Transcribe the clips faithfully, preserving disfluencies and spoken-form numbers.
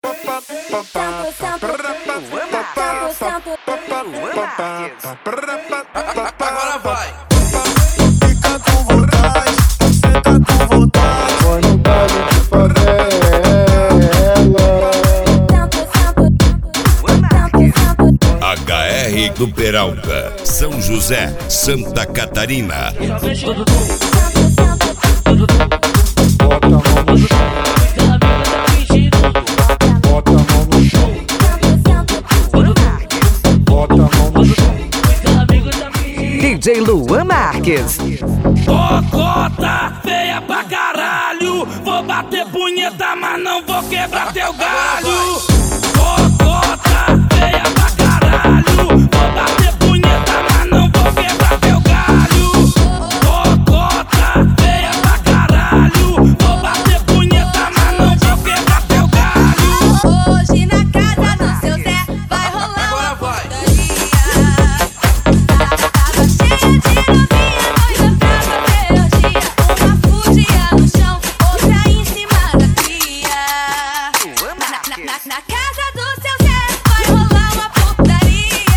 Agora vai. Fica com vontade, senta com vontade. Foi no baile de favela. H R do Peralta, São José, Santa Catarina. Bota a mão no chão. Bota a mão no chão. Bota a mão no chão. D J Luan Marques. Ô cota, feia pra caralho. Vou bater punheta, mas não vou quebrar teu galho. Ô cota, feia pra caralho. Vou bater punheta, mas não vou quebrar teu galho. Ô cota, feia pra caralho. Vou bater punheta, mas não vou quebrar teu galho. Hoje na casa do seu Zé vai rolar uma putaria. Tava cheia de novinha, doida pra fazer orgia. Uma fugia no chão, outra em cima da cria. Na, na, na, na casa do seu Zé vai rolar uma putaria.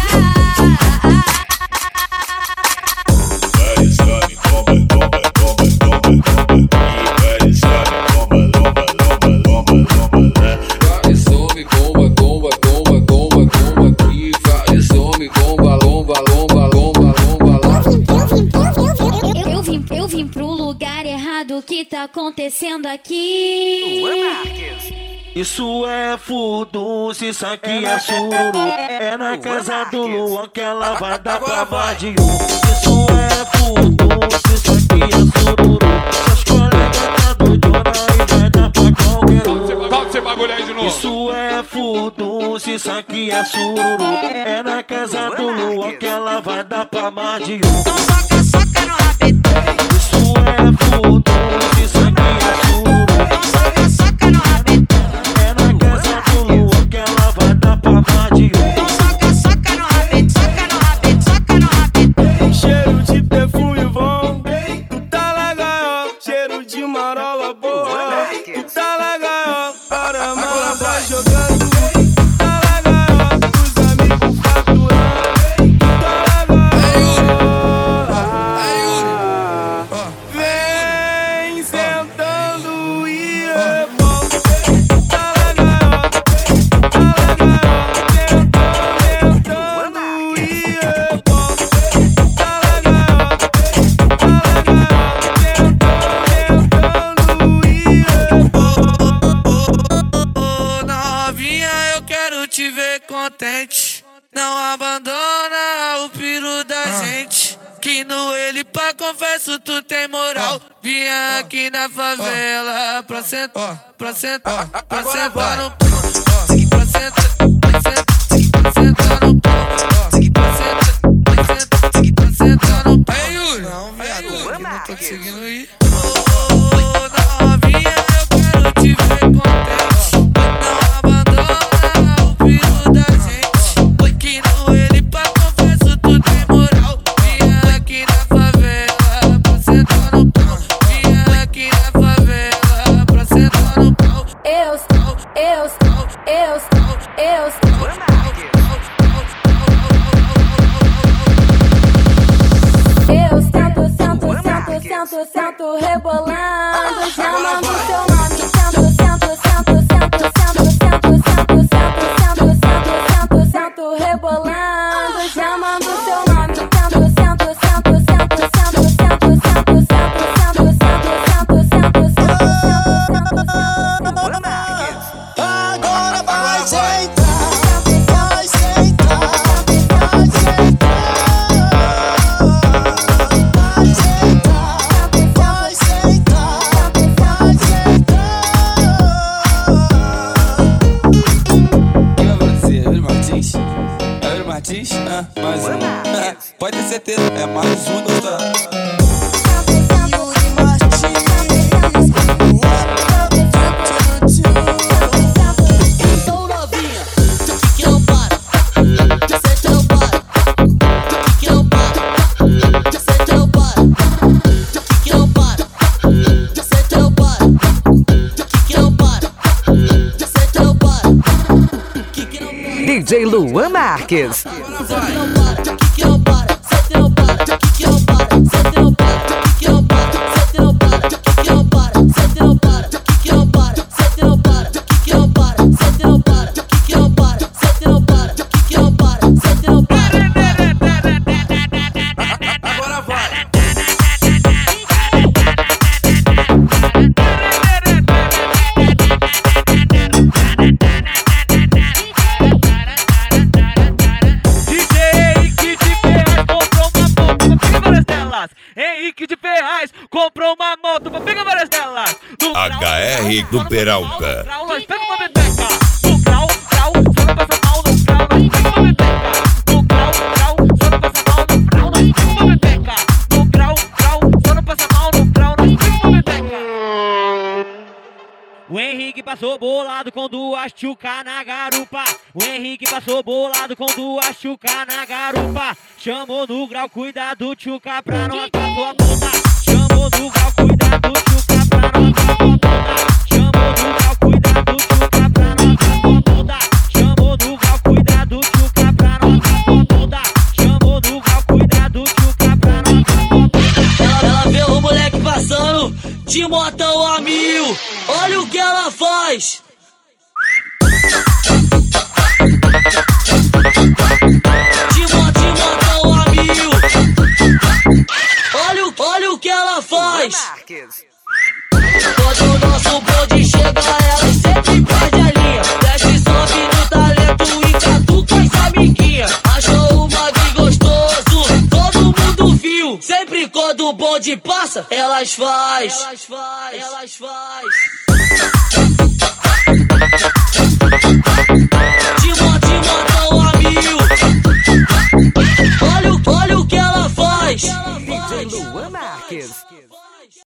Eu vim, eu vim pro lugar errado, o que tá acontecendo aqui? Isso é furdunço, isso aqui é sururu. É na casa do Luan que ela vai dar pra vadiu. Isso é furdunço, isso aqui é sururu. Seus colegas tá doidona e vai dar pra qualquer um. Solta esse bagulho aí de novo. Isso é furdunço, isso aqui é sururu. É na casa do Luan que ela vai dar pra mais de um. Então soca, soca no rabetão. Isso é furdunço, isso aqui é sururu. Então soca, soca no rabetão. É na casa do Luan que ela vai dar pra mais de um. Então soca, soca no rabetão, soca no rabetão, soca no rabetão. Cheiro de perfume bom, tu tá legal. Cheiro de marola boa, tu tá legal. Para a mala vai jogando, tá legal. Os amigos faturando, tu tá legal. Vem sentando e rebola, tá legal, tá legal. Sentando e rebola, tá legal, tá legal. Ô novinha, eu quero te ver contente. Não abandona o piru da gente. Que no ele pra confesso tu tem moral. Vinha aqui na favela pra sentar, pra sentar, pra sentar no pau. Pra sentar, pra sentar, pra sentar no pau. Pra sentar, pra sentar, pra sentar no pau. Ei, Yuri, não, viado, eu não tô conseguindo ir. Ô novinha, eu quero te ver contente. Não abandona o piru da gente. Que no ele pra confesso tu tem moral. Vinha aqui na favela pra sentar no pau. Vinha aqui na favela pra sentar no pau. Eu, eu, eu, eu, eu sento, sento, sento, sento, sento, rebolando, chamando seu nome. Sento, sento, sento, sento, sento, sento, sento, sento, sento, sento, sento, sento, rebolando, chamando seu nome. Sento, sento, sento, sento, sento, sento, sento, sento, sento, sento, sento, sento, sento, Agora vai sentar, vai sentar, vai sentar, vai sentar, vai sentar. Quem vai você? Yuri Martins? É Yuri Martins? Ah, mais um. Pode ter certeza, é mais um doutor. Yuri Martins. Então novinha, tu que não para, tu sei que não para, tu que não para, tu sei que não para, tu que não para, tu sei que não para, tu que não para, tu sei que não para. D J Luan Marques. Henrique de Ferraz comprou uma moto pra pegar várias delas. H R do Peralta. Nós pega uma bebeca. No grau, grau, só não passa mal no grau. Nós pega uma bebeca. No grau, grau, só não passa mal no grau. Nós pega uma bebeca. No grau, grau, só não passa mal no grau. Nós pega uma bebeca. O Henrique passou bolado com duas tchuca na garupa. O Henrique passou bolado com duas tchuca na garupa. Chamou no grau, cuidado, tchuca, pra não acabar sua bunda. Chamou no grau, cuidado, tchuca, pra não acabar sua bunda. Chamou no grau, cuidado, tchuca, pra não acabar sua bunda. Chamou no grau, cuidado, tchuca, pra não acabar sua bunda. Chamou no grau, cuidado, tchuca, pra não acabar sua bunda. Ela, ela vê o moleque passando de motão a mil. Olha o que ela faz. De moto, de motão a mil. Olha, olha o que ela faz. Quando o nosso bonde chega, ela sempre perde a linha. Desce, sobe no talento e catuca as amiguinhas. Achou o mag gostoso, todo mundo viu. Sempre quando o bonde passa, elas faz. Elas faz, elas faz. De moto, de motão a mil. Olha, olha o que ela faz. D J Luan Marques.